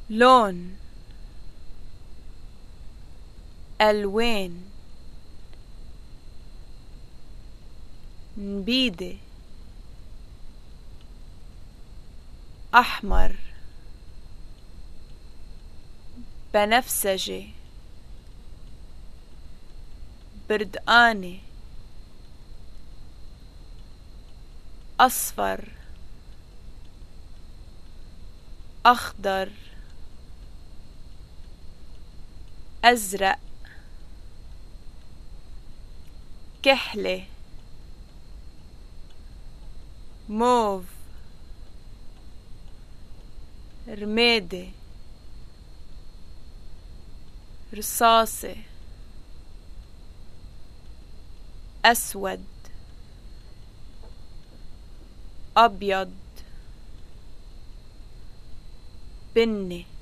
لون، ألوان، نبيدة، أحمر، بنفسجي، بردقاني، أصفر، أخضر، أزرق، كحلة، موف، رمادي، رصاصي، أسود، أبيض، بني.